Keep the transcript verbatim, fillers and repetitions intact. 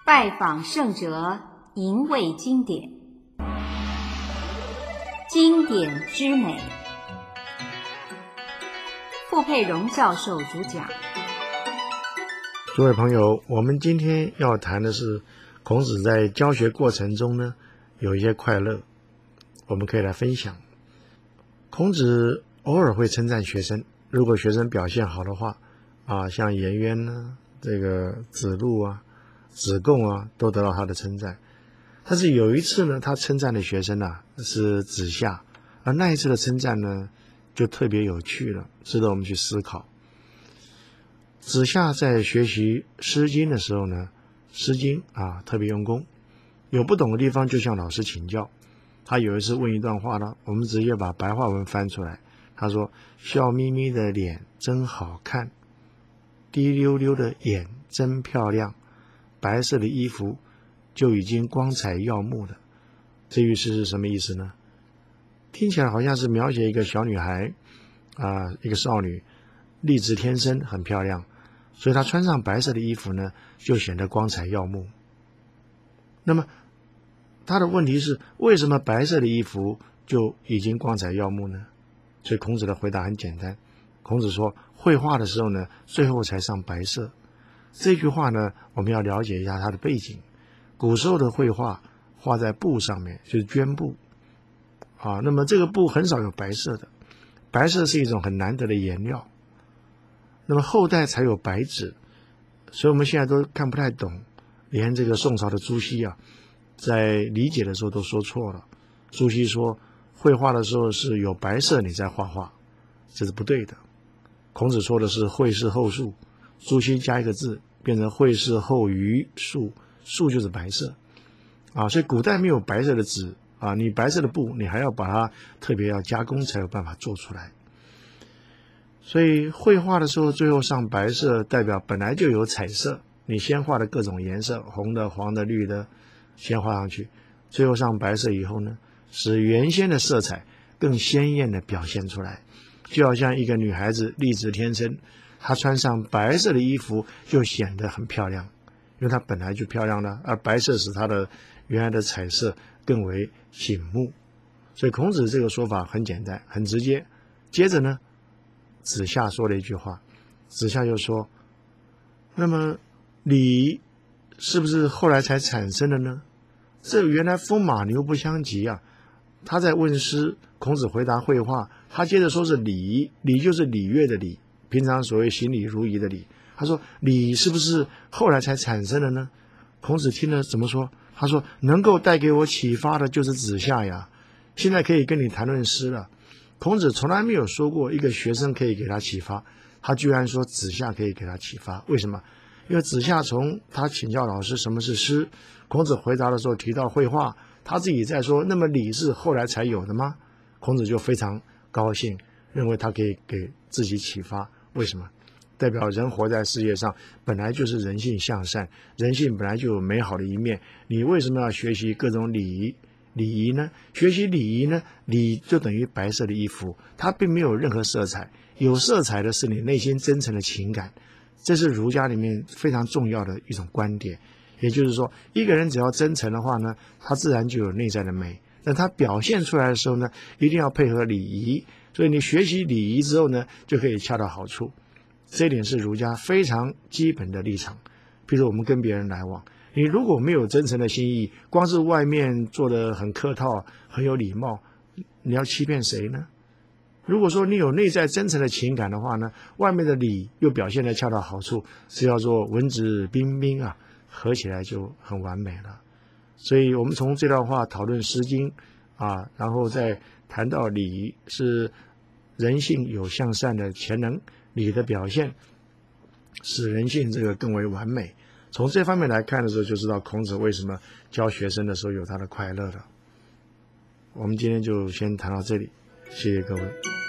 拜访圣哲，吟味经典，经典之美。傅佩荣教授主讲。 诸位朋友，我们今天要谈的是孔子在教学过程中呢，有一些快乐，我们可以来分享。孔子偶尔会称赞学生，如果学生表现好的话，啊，像颜渊呢，这个子路啊、子贡啊，都得到他的称赞。但是有一次呢，他称赞的学生啊是子夏，而那一次的称赞呢，就特别有趣了，值得我们去思考。子夏在学习《诗经》的时候呢，《诗经》啊特别用功，有不懂的地方就向老师请教。他有一次问一段话呢，我们直接把白话文翻出来。他说：“笑眯眯的脸真好看，滴溜溜的眼真漂亮，白色的衣服就已经光彩耀目了。”这句诗是什么意思呢？听起来好像是描写一个小女孩啊、呃，一个少女，丽质天生，很漂亮，所以她穿上白色的衣服呢，就显得光彩耀目。那么他的问题是，为什么白色的衣服就已经光彩耀目呢？所以孔子的回答很简单，孔子说，绘画的时候呢，最后才上白色。这句话呢，我们要了解一下它的背景。古时候的绘画画在布上面，就是绢布啊，那么这个布很少有白色的，白色是一种很难得的颜料。那么后代才有白纸，所以我们现在都看不太懂，连这个宋朝的朱熹啊，在理解的时候都说错了。朱熹说，绘画的时候是有白色你在画画，这是不对的。孔子说的是绘事后素，朱熹加一个字变成绘事后余素，素就是白色啊，所以古代没有白色的纸啊，你白色的布你还要把它特别要加工才有办法做出来。所以绘画的时候最后上白色，代表本来就有彩色，你先画的各种颜色，红的、黄的、绿的，先画上去，最后上白色以后呢，使原先的色彩更鲜艳的表现出来。就好像一个女孩子丽质天生，她穿上白色的衣服就显得很漂亮，因为她本来就漂亮了，而白色使她的原来的彩色更为醒目。所以孔子这个说法很简单很直接。接着呢，子夏说了一句话，子夏就说，那么礼是不是后来才产生的呢？这原来风马牛不相及啊。他在问诗，孔子回答绘画，他接着说是礼，礼就是礼乐的礼，平常所谓行礼如仪的礼。他说礼是不是后来才产生的呢？孔子听了怎么说？他说能够带给我启发的就是子夏呀，现在可以跟你谈论诗了。孔子从来没有说过一个学生可以给他启发，他居然说子夏可以给他启发。为什么？因为子夏从他请教老师什么是诗，孔子回答的时候提到绘画，他自己在说，那么礼是后来才有的吗？孔子就非常高兴，认为他可以给自己启发。为什么？代表人活在世界上本来就是人性向善，人性本来就有美好的一面，你为什么要学习各种礼仪礼仪呢？学习礼仪呢，礼就等于白色的衣服，它并没有任何色彩，有色彩的是你内心真诚的情感。这是儒家里面非常重要的一种观点。也就是说，一个人只要真诚的话呢，他自然就有内在的美。那他表现出来的时候呢，一定要配合礼仪。所以你学习礼仪之后呢，就可以恰到好处。这一点是儒家非常基本的立场。譬如我们跟别人来往，你如果没有真诚的心意，光是外面做得很客套、很有礼貌，你要欺骗谁呢？如果说你有内在真诚的情感的话呢，外面的礼又表现得恰到好处，是叫做文质彬彬啊，合起来就很完美了。所以我们从这段话讨论《诗经》啊，然后再谈到礼仪是人性有向善的潜能，礼的表现使人性这个更为完美。从这方面来看的时候，就知道孔子为什么教学生的时候有他的快乐了。我们今天就先谈到这里，谢谢各位。